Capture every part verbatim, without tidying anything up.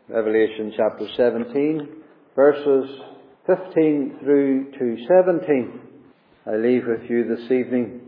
Revelation chapter seventeen, verses fifteen through to seventeen. I leave with you this evening.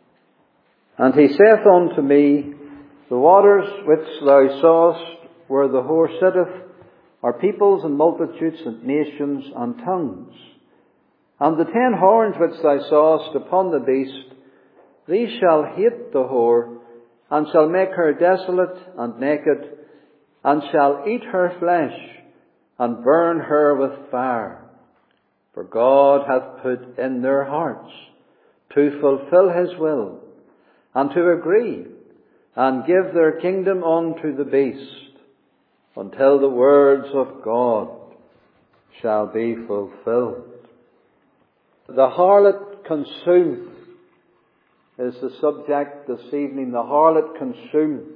And he saith unto me, the waters which thou sawest, where the whore sitteth, are peoples and multitudes and nations and tongues. And the ten horns which thou sawest upon the beast, these shall hate the whore, and shall make her desolate and naked, and shall eat her flesh, and burn her with fire. For God hath put in their hearts to fulfill his will, and to agree, and give their kingdom unto the beast, until the words of God shall be fulfilled. The harlot consumed is the subject this evening. The harlot consumed.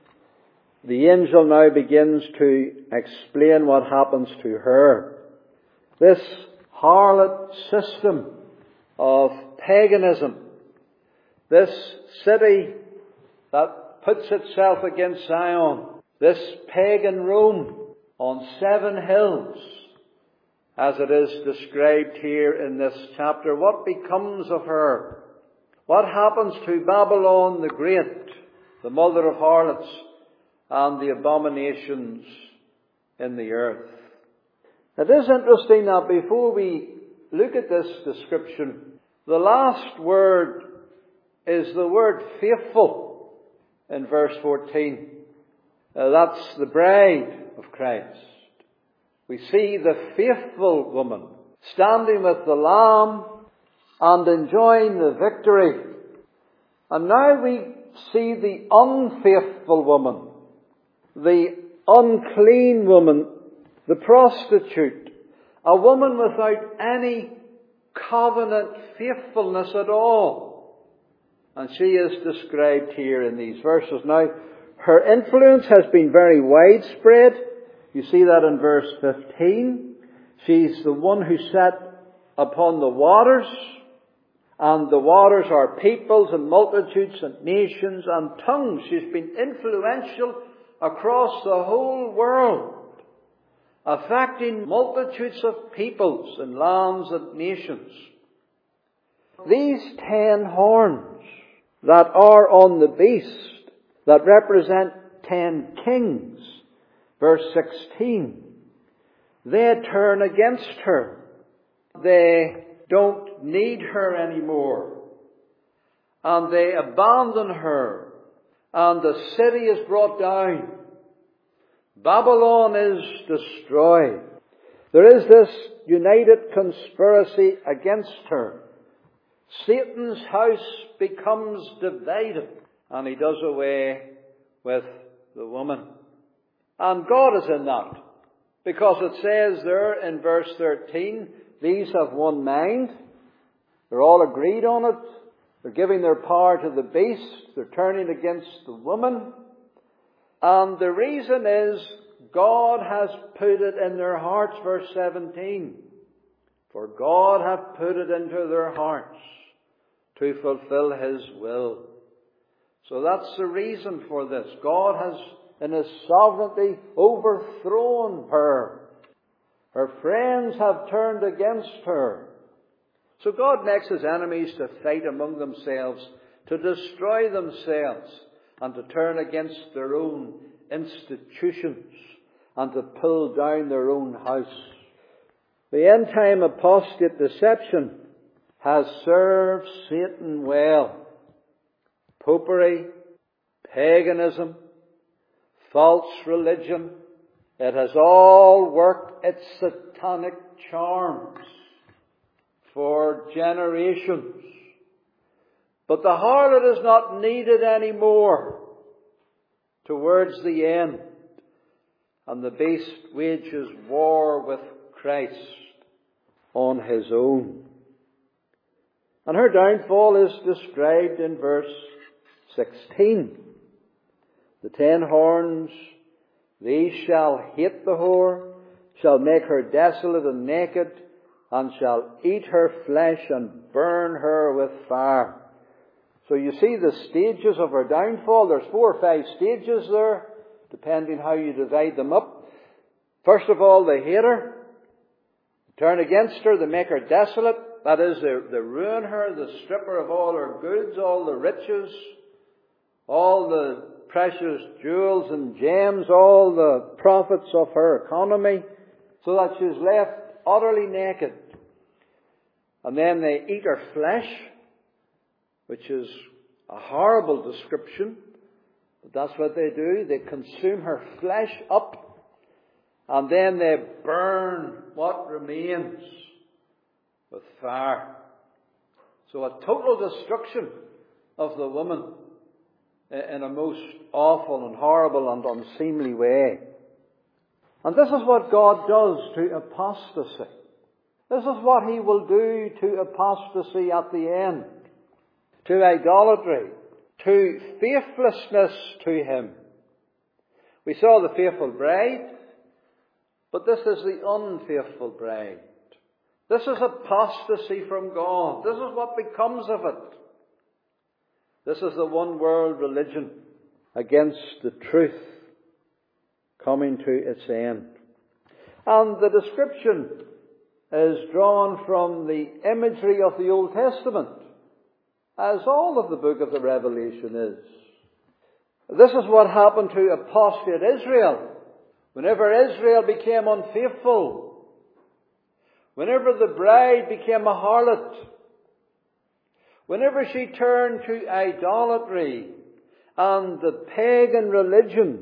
The angel now begins to explain what happens to her. This harlot system of paganism, this city that puts itself against Zion, this pagan Rome on seven hills, as it is described here in this chapter, what becomes of her? What happens to Babylon the Great, the mother of harlots, and the abominations in the earth? It is interesting that before we look at this description, the last word is the word faithful in verse fourteen. Uh, that's the bride of Christ. We see the faithful woman standing with the Lamb and enjoying the victory. And now we see the unfaithful woman, the unclean woman, the prostitute, a woman without any covenant faithfulness at all. And she is described here in these verses. Now, her influence has been very widespread. You see that in verse fifteen. She's the one who sat upon the waters, and the waters are peoples and multitudes and nations and tongues. She's been influential across the whole world, affecting multitudes of peoples and lands and nations. These ten horns that are on the beast, that represent ten kings, verse sixteen, they turn against her. They don't need her anymore. And they abandon her. And the city is brought down. Babylon is destroyed. There is this united conspiracy against her. Satan's house becomes divided, and he does away with the woman. And God is in that, because it says there in verse thirteen, these have one mind. They're all agreed on it. They're giving their power to the beast. They're turning against the woman. And the reason is God has put it in their hearts, verse seventeen. For God hath put it into their hearts to fulfill his will. So that's the reason for this. God has, in his sovereignty, overthrown her. Her friends have turned against her. So God makes his enemies to fight among themselves, to destroy themselves, and to turn against their own institutions, and to pull down their own house. The end-time apostate deception has served Satan well. Popery, paganism, false religion, it has all worked its satanic charms for generations. But the harlot is not needed anymore towards the end. And the beast wages war with Christ on his own. And her downfall is described in verse sixteen. The ten horns, these shall hate the whore, shall make her desolate and naked, and shall eat her flesh and burn her with fire. So you see the stages of her downfall. There's four or five stages there, depending how you divide them up. First of all, they hate her, turn against her, they make her desolate. That is, they, they ruin her, they strip her of all her goods, all the riches, all the precious jewels and gems, all the profits of her economy, so that she's left utterly naked. And then they eat her flesh, which is a horrible description, but that's what they do. They consume her flesh up, and then they burn what remains with fire. So a total destruction of the woman in a most awful and horrible and unseemly way. And this is what God does to apostasy. This is what He will do to apostasy at the end. To idolatry. To faithlessness to Him. We saw the faithful bride, but this is the unfaithful bride. This is apostasy from God. This is what becomes of it. This is the one world religion against the truth coming to its end. And the description is drawn from the imagery of the Old Testament, as all of the book of the Revelation is. This is what happened to apostate Israel. Whenever Israel became unfaithful, whenever the bride became a harlot, whenever she turned to idolatry and the pagan religions,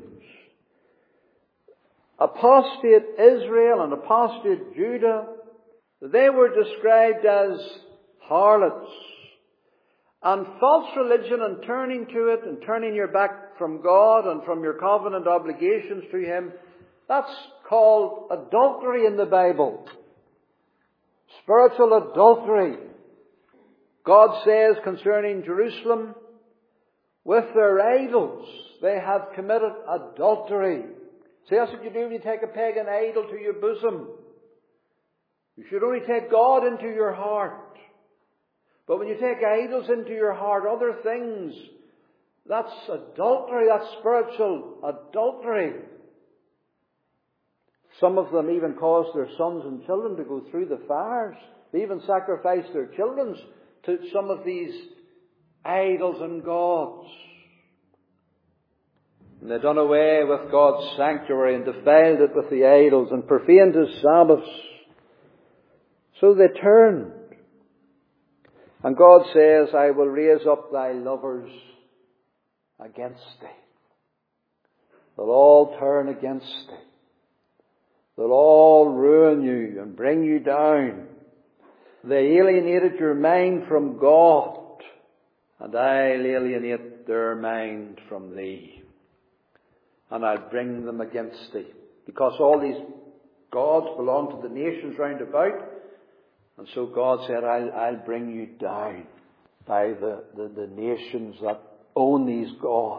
apostate Israel and apostate Judah, they were described as harlots. And false religion and turning to it and turning your back from God and from your covenant obligations to Him, that's called adultery in the Bible. Spiritual adultery. God says concerning Jerusalem, with their idols they have committed adultery. See, that's what you do when you take a pagan idol to your bosom. You should only take God into your heart. But when you take idols into your heart, other things, that's adultery, that's spiritual adultery. Some of them even cause their sons and children to go through the fires. They even sacrifice their children to some of these idols and gods. And they've done away with God's sanctuary and defiled it with the idols and profaned His Sabbaths. So they turned. And God says, I will raise up thy lovers against thee. They'll all turn against thee. They'll all ruin you and bring you down. They alienated your mind from God, and I'll alienate their mind from thee. And I'll bring them against thee. Because all these gods belong to the nations round about. And so God said, I'll, I'll bring you down by the, the, the nations that own these gods.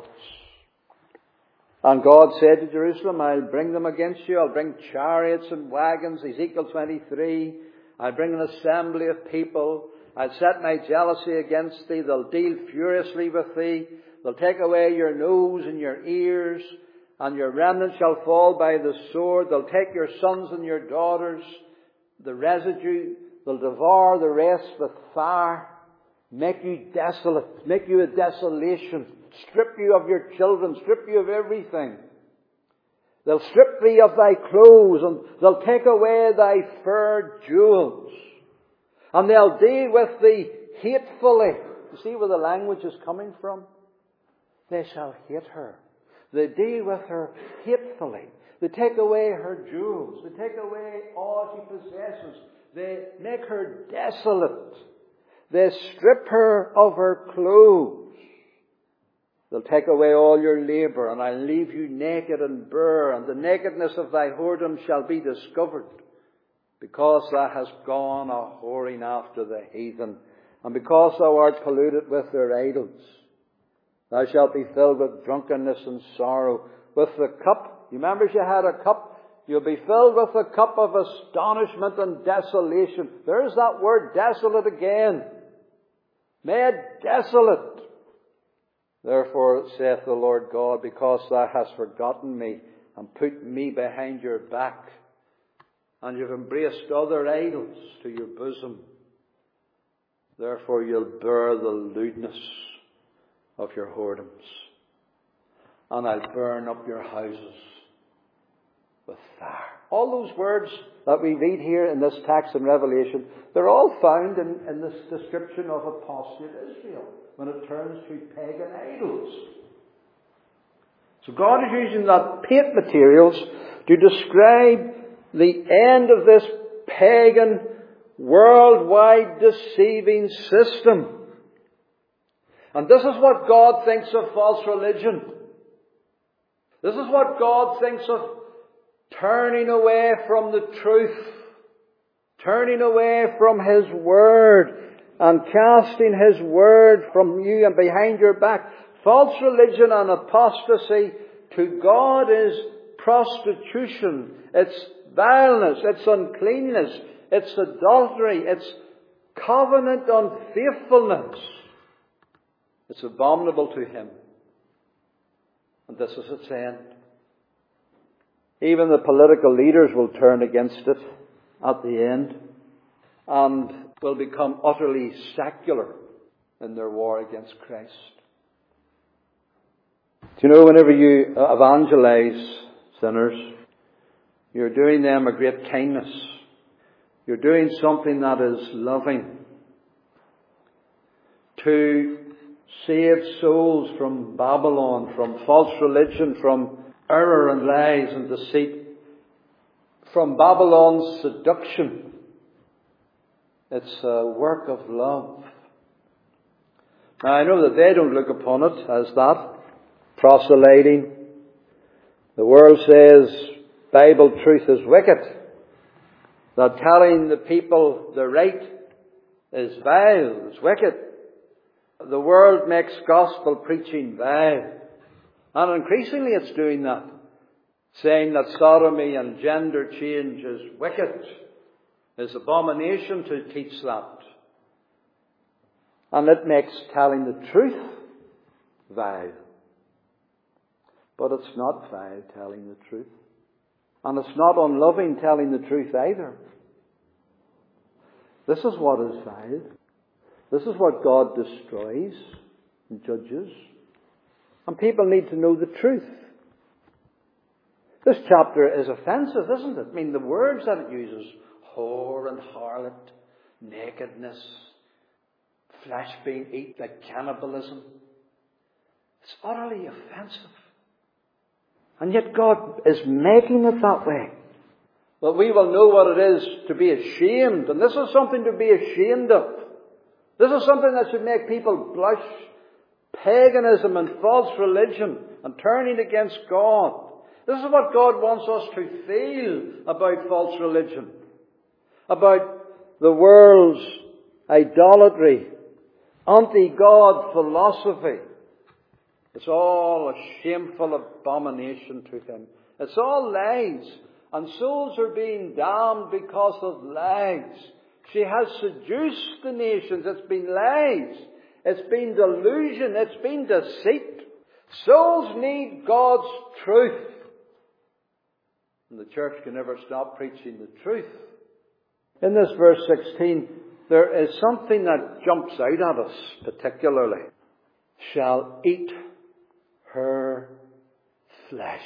And God said to Jerusalem, I'll bring them against you. I'll bring chariots and wagons, Ezekiel twenty-three. I'll bring an assembly of people. I'll set my jealousy against thee. They'll deal furiously with thee. They'll take away your nose and your ears, and your remnant shall fall by the sword. They'll take your sons and your daughters, the residue. They'll devour the rest with fire, make you desolate, make you a desolation, strip you of your children, strip you of everything. They'll strip thee of thy clothes, and they'll take away thy fair jewels. And they'll deal with thee hatefully. You see where the language is coming from? They shall hate her. They deal with her hatefully. They take away her jewels. They take away all she possesses. They make her desolate. They strip her of her clothes. They'll take away all your labour, and I'll leave you naked and bare, and the nakedness of thy whoredom shall be discovered, because thou hast gone a whoring after the heathen, and because thou art polluted with their idols. Thou shalt be filled with drunkenness and sorrow, with the cup. You remember you had a cup? You'll be filled with the cup of astonishment and desolation. There's that word desolate again. Made desolate. Therefore saith the Lord God, because thou hast forgotten me, and put me behind your back, and you've embraced other idols to your bosom. Therefore you'll bear the lewdness of your whoredoms, and I'll burn up your houses with fire. All those words that we read here in this text in Revelation, they're all found in, in this description of apostate Israel when it turns to pagan idols. So God is using that paint materials to describe the end of this pagan, worldwide deceiving system. And this is what God thinks of false religion. This is what God thinks of turning away from the truth, turning away from His Word, and casting His Word from you and behind your back. False religion and apostasy to God is prostitution, it's vileness, it's uncleanness, it's adultery, it's covenant unfaithfulness. It's abominable to Him. And this is its end. Even the political leaders will turn against it at the end and will become utterly secular in their war against Christ. Do you know, whenever you evangelize sinners, you're doing them a great kindness. You're doing something that is loving. To save souls from Babylon, from false religion, from error and lies and deceit, from Babylon's seduction. It's a work of love. Now I know that they don't look upon it as that, proselyting. The world says Bible truth is wicked, that telling the people the right is vile, is wicked. The world makes gospel preaching vile. And increasingly it's doing that. Saying that sodomy and gender change is wicked, is abomination to teach that. And it makes telling the truth vile. But it's not vile telling the truth. And it's not unloving telling the truth either. This is what is vile. This is what God destroys and judges. And people need to know the truth. This chapter is offensive, isn't it? I mean, the words that it uses, whore and harlot, nakedness, flesh being eaten, like cannibalism. It's utterly offensive. And yet God is making it that way. Well, we will know what it is to be ashamed. And this is something to be ashamed of. This is something that should make people blush. Paganism and false religion and turning against God. This is what God wants us to feel about false religion. About the world's idolatry, anti-God philosophy. It's all a shameful abomination to Him. It's all lies. And souls are being damned because of lies. She has seduced the nations. It's been lies. It's been delusion. It's been deceit. Souls need God's truth. And the church can never stop preaching the truth. In this verse sixteen, there is something that jumps out at us particularly. Shall eat her flesh.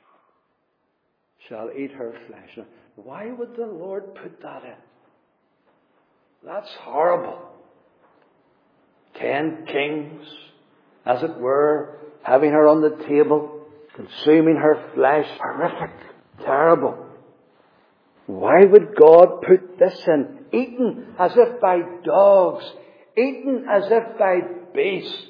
Shall eat her flesh. Now, why would the Lord put that in? That's horrible. Ten kings, as it were, having her on the table, consuming her flesh. Horrific. Terrible. Why would God put this in? Eaten as if by dogs. Eaten as if by beasts.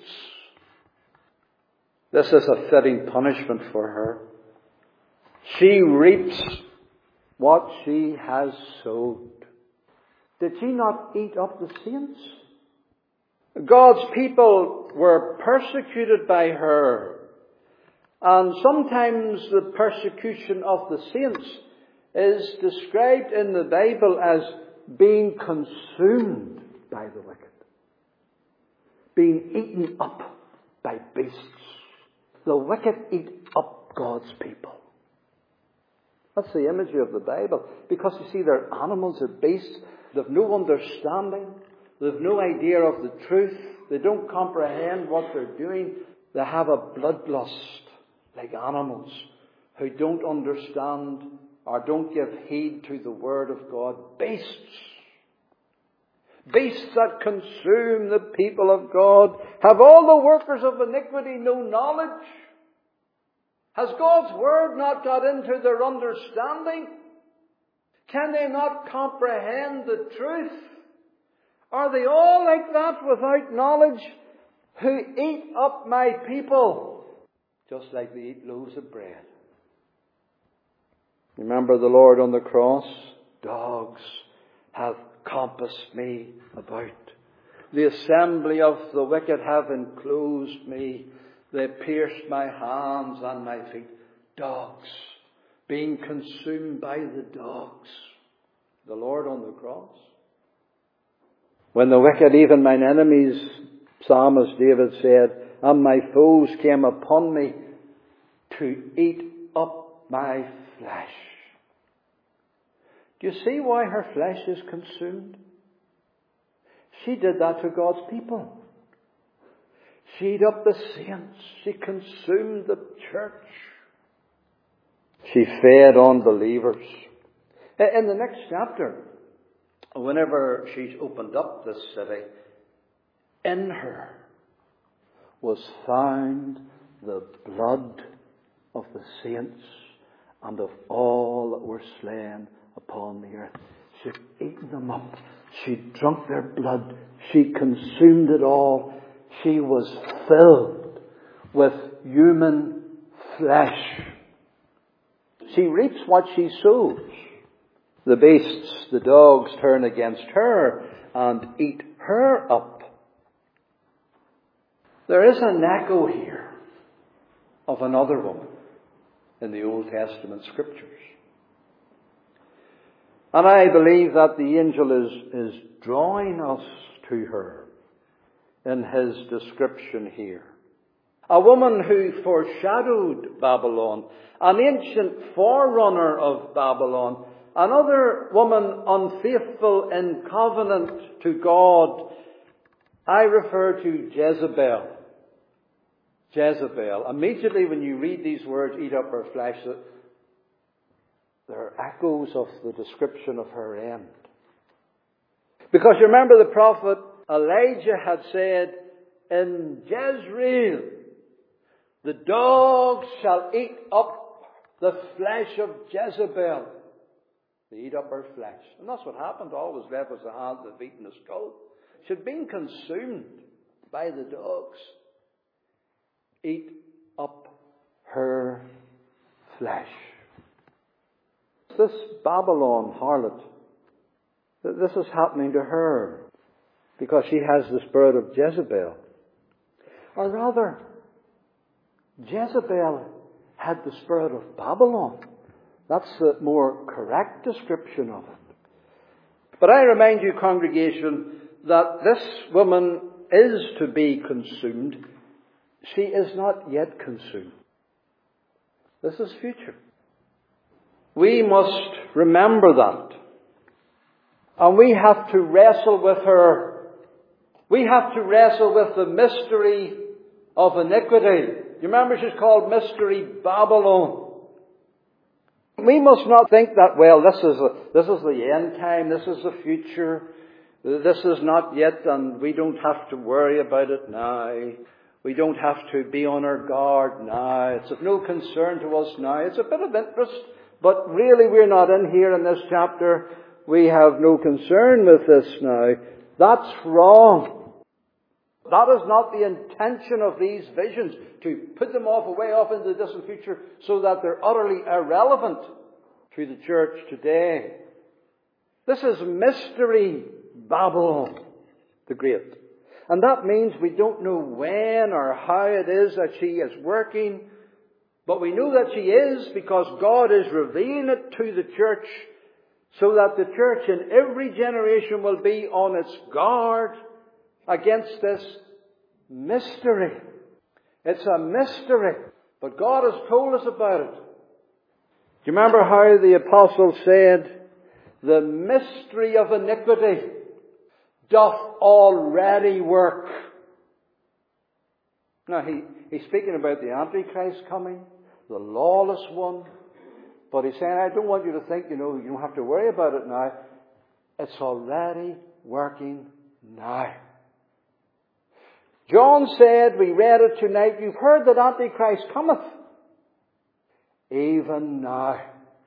This is a fitting punishment for her. She reaps what she has sowed. Did she not eat up the saints? God's people were persecuted by her. And sometimes the persecution of the saints is described in the Bible as being consumed by the wicked. Being eaten up by beasts. The wicked eat up God's people. That's the imagery of the Bible. Because you see, they're animals, they're beasts. They've no understanding. They've no idea of the truth. They don't comprehend what they're doing. They have a bloodlust like animals who don't understand or don't give heed to the Word of God. Beasts. Beasts that consume the people of God. Have all the workers of iniquity no knowledge? Has God's Word not got into their understanding? Can they not comprehend the truth? Are they all like that without knowledge, who eat up my people, just like they eat loaves of bread? Remember the Lord on the cross? Dogs have compassed me about. The assembly of the wicked have enclosed me. They pierced my hands and my feet. Dogs, being consumed by the dogs. The Lord on the cross. When the wicked, even mine enemies, Psalmist David said, and my foes came upon me to eat up my flesh. Do you see why her flesh is consumed? She did that to God's people. She ate up the saints. She consumed the church. She fed unbelievers. In the next chapter, whenever she's opened up this city, in her was found the blood of the saints and of all that were slain upon the earth. She'd eaten them up. She'd drunk their blood. She consumed it all. She was filled with human flesh. She reaps what she sows. The beasts, the dogs, turn against her and eat her up. There is an echo here of another woman in the Old Testament Scriptures. And I believe that the angel is, is drawing us to her in his description here. A woman who foreshadowed Babylon, an ancient forerunner of Babylon, another woman unfaithful in covenant to God. I refer to Jezebel. Jezebel. Immediately when you read these words, eat up her flesh, there are echoes of the description of her end. Because you remember the prophet Elijah had said, in Jezreel, the dogs shall eat up the flesh of Jezebel. They eat up her flesh. And that's what happened. All was left was the hand that had eaten the skull. She had been consumed by the dogs. Eat up her flesh. This Babylon harlot, this is happening to her because she has the spirit of Jezebel. Or rather, Jezebel had the spirit of Babylon. That's the more correct description of it. But I remind you, congregation, that this woman is to be consumed. She is not yet consumed. This is future. We must remember that. And we have to wrestle with her. We have to wrestle with the mystery of iniquity. You remember she's called Mystery Babylon. We must not think that, well, this is, a, this is the end time, this is the future, this is not yet, and we don't have to worry about it now. We don't have to be on our guard now. It's of no concern to us now. It's a bit of interest, but really we're not in here in this chapter. We have no concern with this now. That's wrong. That is not the intention of these visions, to put them off away off into the distant future so that they're utterly irrelevant to the church today. This is Mystery Babylon the Great. And that means we don't know when or how it is that she is working, but we know that she is because God is revealing it to the church so that the church in every generation will be on its guard against this mystery. It's a mystery, but God has told us about it. you remember how the apostle said, the mystery of iniquity doth already work? Now, he, he's speaking about the Antichrist coming, the lawless one. But he's saying, I don't want you to think, you know, you don't have to worry about it now. It's already working now. John said, we read it tonight, you've heard that Antichrist cometh. Even now,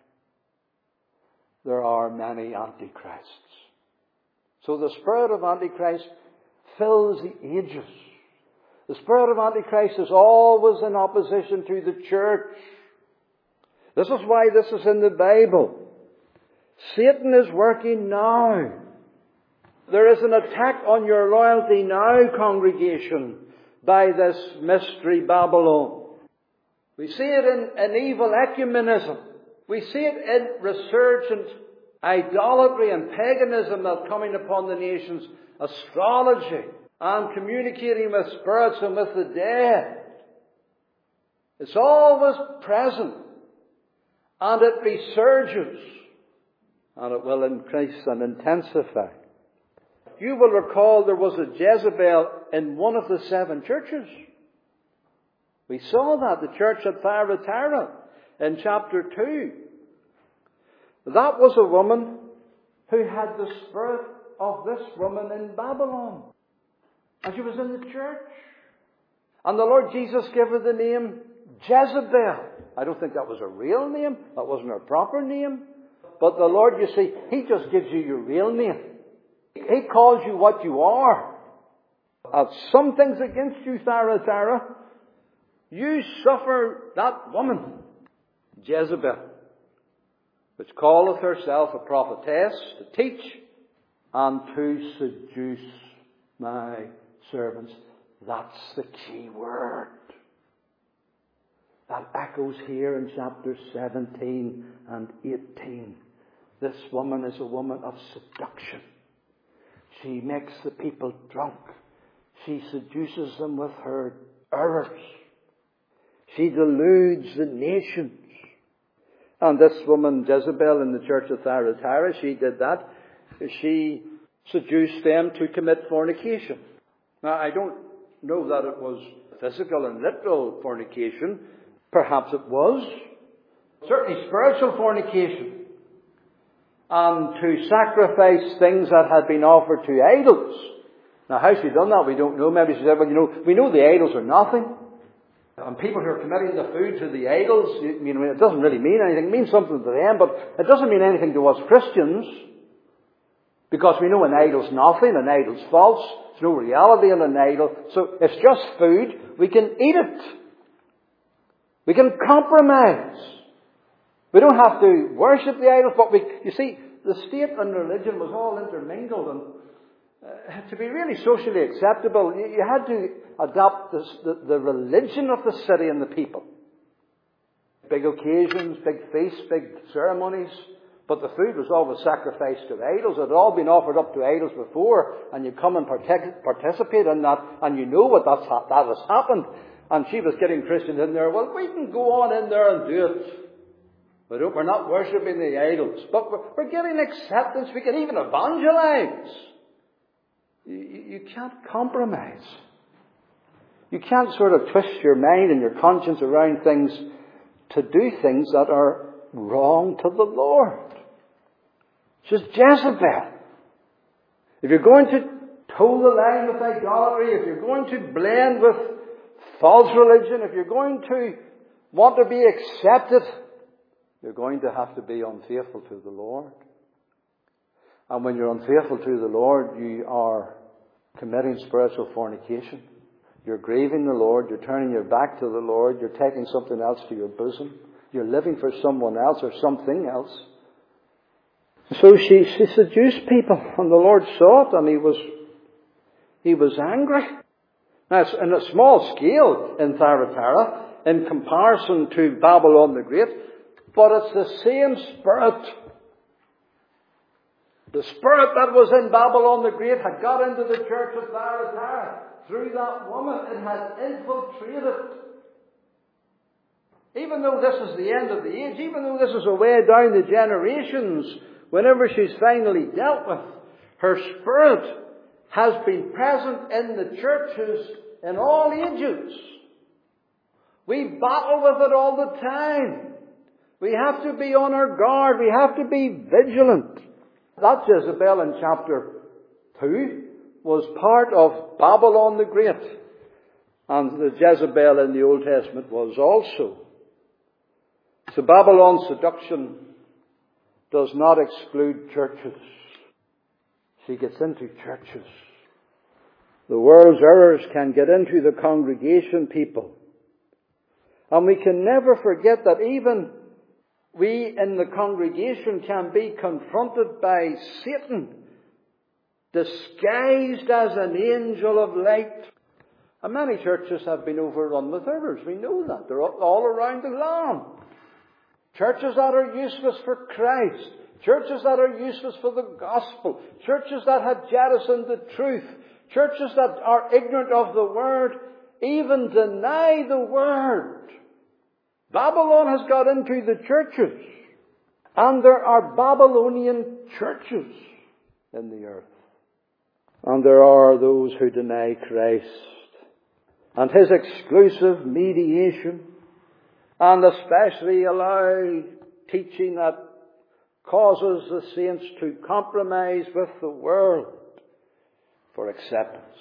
there are many Antichrists. So the spirit of Antichrist fills the ages. The spirit of Antichrist is always in opposition to the church. This is why this is in the Bible. Satan is working now. There is an attack on your loyalty now, congregation, by this mystery Babylon. We see it in, in evil ecumenism. We see it in resurgent idolatry and paganism that's coming upon the nations, astrology, and communicating with spirits and with the dead. It's always present, and it resurges, and it will increase and intensify. You will recall there was a Jezebel in one of the seven churches. We saw that, the church at Thyatira in chapter two. That was a woman who had the spirit of this woman in Babylon. And she was in the church. And the Lord Jesus gave her the name Jezebel. I don't think that was a real name. That wasn't her proper name. But the Lord, you see, He just gives you your real name. He calls you what you are. I've some things against you, Thyatira. You suffer that woman, Jezebel, which calleth herself a prophetess, to teach and to seduce my servants. That's the key word. That echoes here in chapter seventeen and eighteen. This woman is a woman of seduction. She makes the people drunk. She seduces them with her errors. She deludes the nations. And this woman, Jezebel, in the church of Thyatira, she did that. She seduced them to commit fornication. Now, I don't know that it was physical and literal fornication. Perhaps it was. Certainly spiritual fornication. And to sacrifice things that had been offered to idols. Now, how she done that, we don't know. Maybe she said, well, you know, we know the idols are nothing. And people who are committing the food to the idols, you know, it doesn't really mean anything. It means something to them, but it doesn't mean anything to us Christians. Because we know an idol's nothing, an idol's false. There's no reality in an idol. So it's just food. We can eat it. We can compromise. We don't have to worship the idols, but we, you see, the state and religion was all intermingled, and uh, to be really socially acceptable, you, you had to adopt this, the, the religion of the city and the people. Big occasions, big feasts, big ceremonies, but the food was always sacrificed to idols. It had all been offered up to idols before, and you come and partic- participate in that, and you know what that's ha- that has happened. And she was getting Christians in there. Well, we can go on in there and do it. But we're not worshipping the idols. But we're getting acceptance. We can even evangelize. You, you can't compromise. You can't sort of twist your mind and your conscience around things to do things that are wrong to the Lord. It's just Jezebel. If you're going to toe the line with idolatry, if you're going to blend with false religion, if you're going to want to be accepted, you're going to have to be unfaithful to the Lord. And when you're unfaithful to the Lord, you are committing spiritual fornication. You're grieving the Lord. You're turning your back to the Lord. You're taking something else to your bosom. You're living for someone else or something else. So she, she seduced people, and the Lord saw it, and He was, He was angry. Now, it's in a small scale in Thyatira, in comparison to Babylon the Great, but it's the same spirit. The spirit that was in Babylon the Great had got into the church of Thyatira. Through that woman, it had infiltrated. Even though this is the end of the age, even though this is a way down the generations, whenever she's finally dealt with, her Spirit has been present in the churches in all ages. We battle with it all the time. We have to be on our guard. We have to be vigilant. That Jezebel in chapter two was part of Babylon the Great. And the Jezebel in the Old Testament was also. So Babylon's seduction does not exclude churches. She gets into churches. The world's errors can get into the congregation people. And we can never forget that even we in the congregation can be confronted by Satan, disguised as an angel of light. And many churches have been overrun with errors. We know that. They're all around the land. Churches that are useless for Christ. Churches that are useless for the gospel. Churches that have jettisoned the truth. Churches that are ignorant of the word, even deny the word. Babylon has got into the churches. And there are Babylonian churches in the earth. And there are those who deny Christ and His exclusive mediation, and especially allow teaching that causes the saints to compromise with the world for acceptance.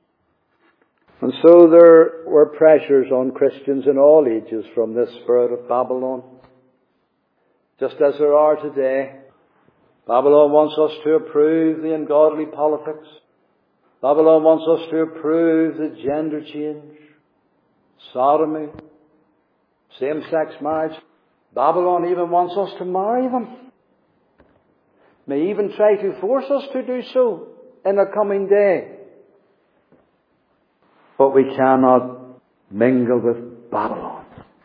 And so there were pressures on Christians in all ages from this spirit of Babylon, just as there are today. Babylon wants us to approve the ungodly politics. Babylon wants us to approve the gender change, sodomy, same-sex marriage. Babylon even wants us to marry them. May even try to force us to do so in a coming day. But we cannot mingle with Babylon.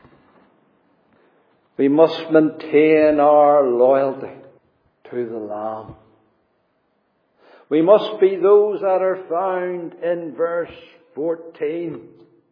We must maintain our loyalty to the Lamb. We must be those that are found in verse fourteen,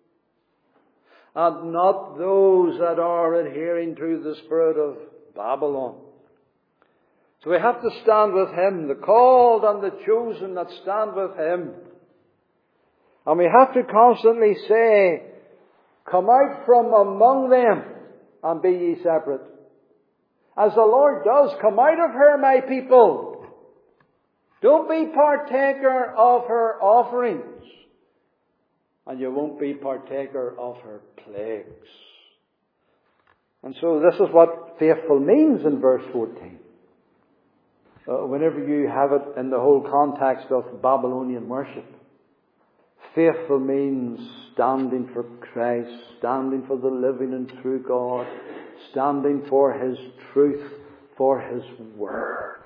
and not those that are adhering to the spirit of Babylon. So we have to stand with Him, the called and the chosen that stand with Him. And we have to constantly say, come out from among them and be ye separate. As the Lord does, come out of her, my people. Don't be partaker of her offerings, and you won't be partaker of her plagues. And so this is what faithful means in verse fourteen. Uh, whenever you have it in the whole context of Babylonian worship, faithful means standing for Christ, standing for the living and true God, standing for His truth, for His word.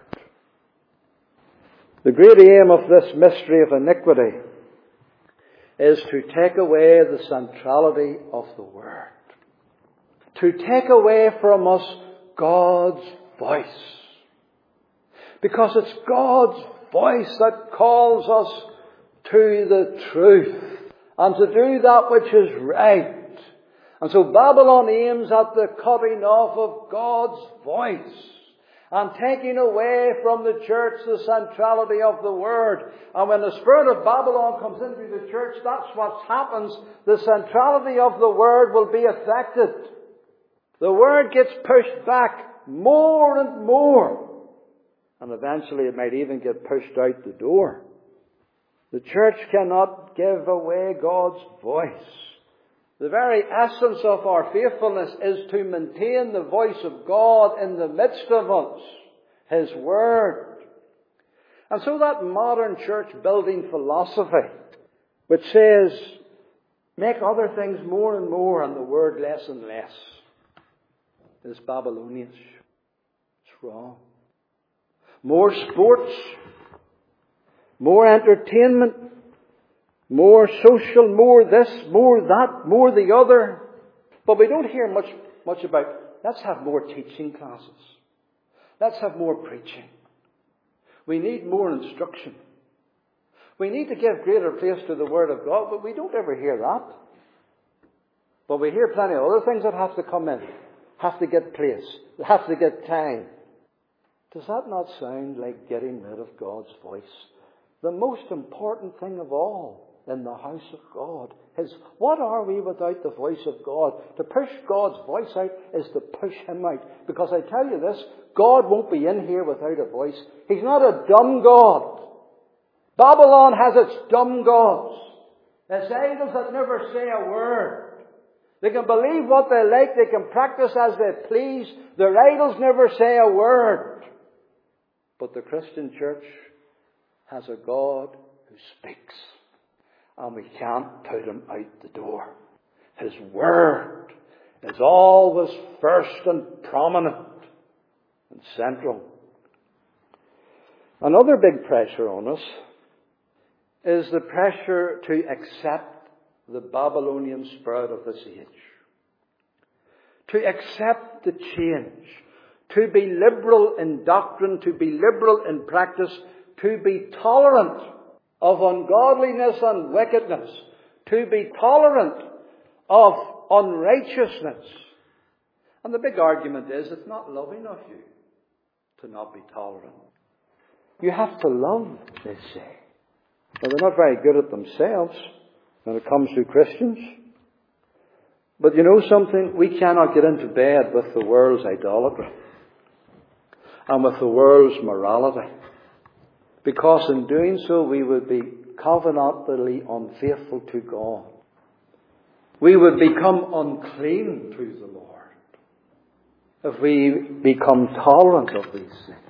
The great aim of this mystery of iniquity is to take away the centrality of the Word. To take away from us God's voice. Because it's God's voice that calls us to the truth and to do that which is right. And so Babylon aims at the cutting off of God's voice and taking away from the church the centrality of the Word. And when the spirit of Babylon comes into the church, that's what happens. The centrality of the Word will be affected. The Word gets pushed back more and more. And eventually it might even get pushed out the door. The church cannot give away God's voice. The very essence of our faithfulness is to maintain the voice of God in the midst of us, His Word. And so that modern church building philosophy, which says, make other things more and more and the Word less and less, is Babylonian. It's wrong. More sports, more entertainment, more social, more this, more that, more the other. But we don't hear much, much about, let's have more teaching classes. Let's have more preaching. We need more instruction. We need to give greater place to the Word of God, but we don't ever hear that. But we hear plenty of other things that have to come in, have to get place, have to get time. Does that not sound like getting rid of God's voice? The most important thing of all in the house of God is, what are we without the voice of God? To push God's voice out is to push Him out. Because I tell you this, God won't be in here without a voice. He's not a dumb God. Babylon has its dumb gods. It's idols that never say a word. They can believe what they like. They can practice as they please. Their idols never say a word. But the Christian church has a God who speaks. And we can't put Him out the door. His word is always first and prominent and central. Another big pressure on us is the pressure to accept the Babylonian spirit of this age. To accept the change. To be liberal in doctrine. To be liberal in practice. To be tolerant of ungodliness and wickedness. To be tolerant of unrighteousness. And the big argument is, it's not loving of you to not be tolerant. You have to love, they say. Well, they're not very good at themselves when it comes to Christians. But you know something? We cannot get into bed with the world's idolatry and with the world's morality. Because in doing so, we would be covenantally unfaithful to God. We would become unclean to the Lord if we become tolerant of these things.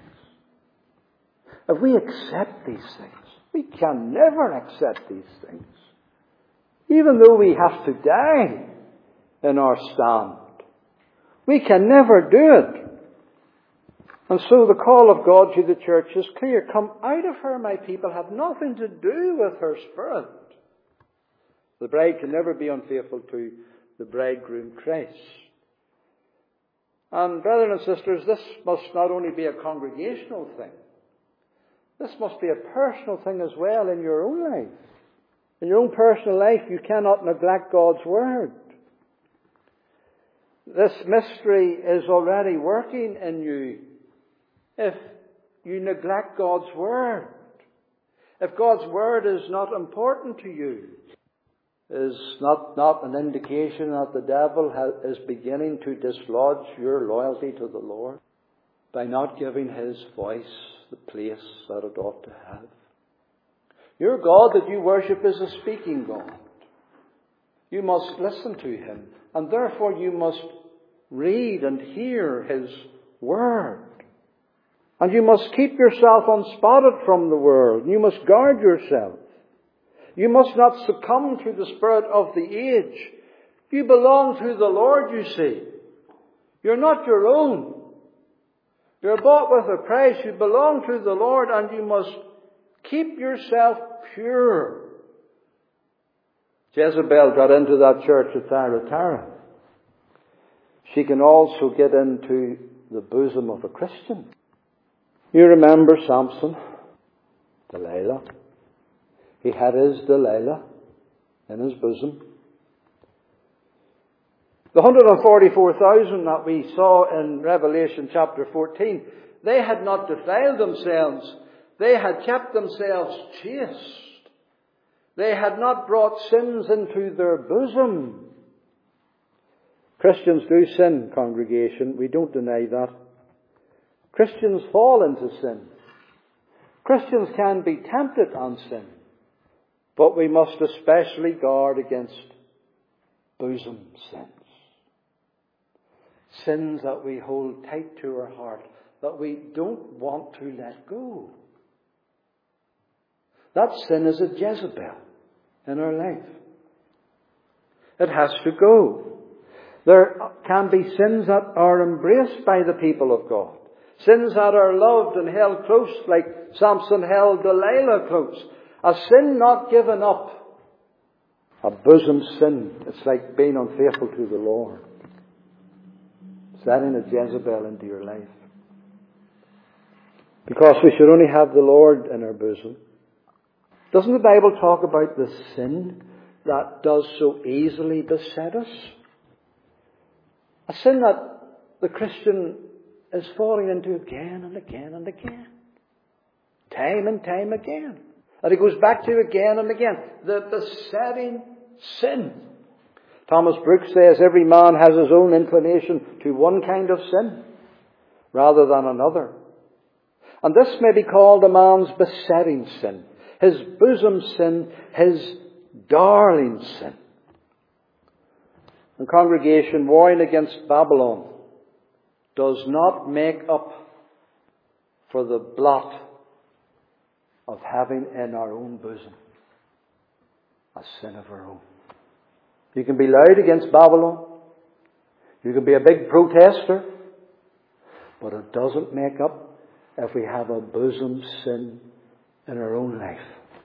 If we accept these things. We can never accept these things. Even though we have to die in our stand. We can never do it. And so the call of God to the church is clear. Come out of her, my people. Have nothing to do with her spirit. The bride can never be unfaithful to the bridegroom Christ. And brethren and sisters, this must not only be a congregational thing. This must be a personal thing as well in your own life. In your own personal life, you cannot neglect God's Word. This mystery is already working in you if you neglect God's Word. If God's Word is not important to you, is not, not an indication that the devil has, is beginning to dislodge your loyalty to the Lord by not giving His voice the place that it ought to have. Your God that you worship is a speaking God. You must listen to Him, and therefore you must read and hear His Word. And you must keep yourself unspotted from the world. You must guard yourself. You must not succumb to the spirit of the age. You belong to the Lord, you see. You're not your own. You're bought with a price. You belong to the Lord, and you must keep yourself pure. Jezebel got into that church at Thyatira. She can also get into the bosom of a Christian. You remember Samson, Delilah. He had his Delilah in his bosom. The one hundred forty-four thousand that we saw in Revelation chapter fourteen, they had not defiled themselves. They had kept themselves chaste. They had not brought sins into their bosom. Christians do sin, congregation. We don't deny that. Christians fall into sin. Christians can be tempted on sin. But we must especially guard against bosom sins. Sins that we hold tight to our heart, that we don't want to let go. That sin is a Jezebel in our life. It has to go. There can be sins that are embraced by the people of God. Sins that are loved and held close, like Samson held Delilah close. A sin not given up. A bosom sin. It's like being unfaithful to the Lord. Setting a Jezebel into your life. Because we should only have the Lord in our bosom. Doesn't the Bible talk about the sin that does so easily beset us? A sin that the Christian is falling into again and again and again. Time and time again. That he goes back to again and again. The besetting sin. Thomas Brooks says every man has his own inclination to one kind of sin rather than another. And this may be called a man's besetting sin. His bosom sin, his darling sin. And congregation, warring against Babylon does not make up for the blot of having in our own bosom a sin of our own. You can be loud against Babylon. You can be a big protester. But it doesn't make up if we have a bosom sin in our own life.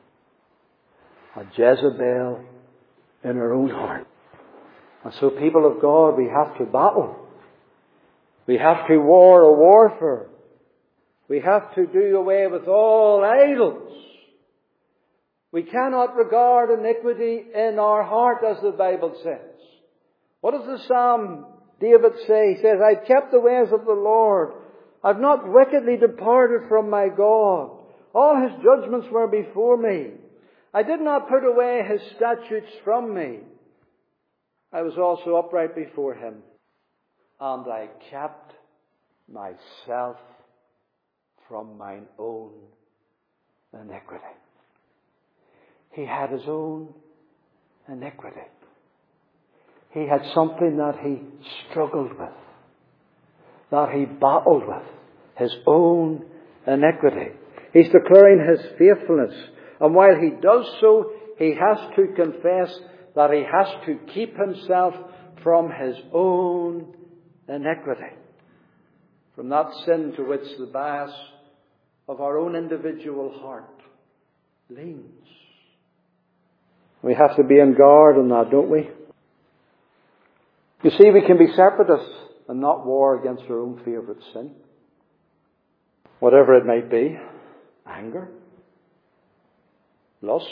A Jezebel in our own heart. And so, people of God, we have to battle. We have to war a warfare. We have to do away with all idols. We cannot regard iniquity in our heart, as the Bible says. What does the Psalm David say? He says, I've kept the ways of the Lord. I've not wickedly departed from my God. All his judgments were before me. I did not put away his statutes from me. I was also upright before him. And I kept myself from mine own iniquity. He had his own iniquity. He had something that he struggled with, that he battled with, his own iniquity. He's declaring his faithfulness. And while he does so, he has to confess that he has to keep himself from his own iniquity. From that sin to which the bias of our own individual heart leans. We have to be on guard on that, don't we? You see, we can be separatists and not war against our own favourite sin. Whatever it might be. Anger. Lust.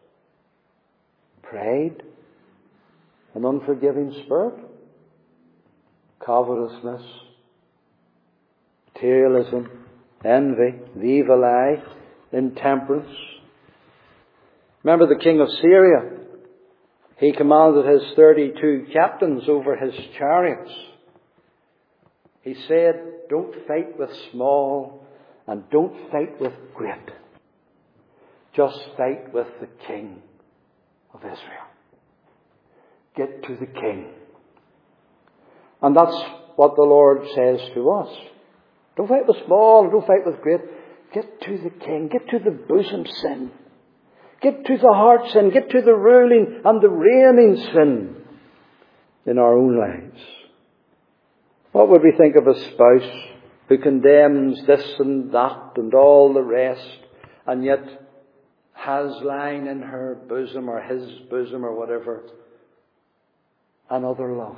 Pride. An unforgiving spirit. Covetousness. Materialism. Envy. The evil eye. Intemperance. Remember the king of Syria. He commanded his thirty-two captains over his chariots. He said, don't fight with small and don't fight with great. Just fight with the king of Israel. Get to the king. And that's what the Lord says to us. Don't fight with small, don't fight with great. Get to the king. Get to the bosom sin. Get to the heart sin. Get to the ruling and the reigning sin in our own lives. What would we think of a spouse who condemns this and that and all the rest, and yet has lying in her bosom or his bosom or whatever another love?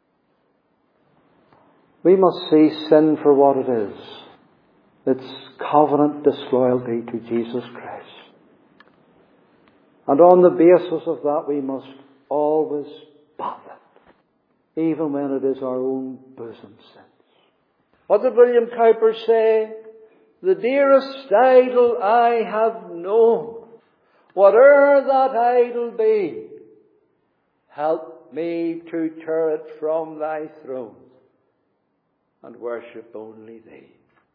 We must see sin for what it is. It's covenant disloyalty to Jesus Christ. And on the basis of that, we must always battle it, even when it is our own bosom sins. What did William Cowper say? The dearest idol I have known, whate'er that idol be, help me to tear it from thy throne and worship only thee.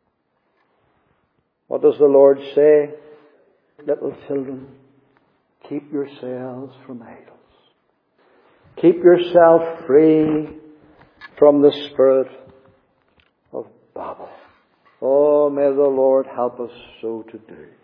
What does the Lord say? Little children, keep yourselves from idols. Keep yourself free from the spirit of Babel. Oh, may the Lord help us so to do.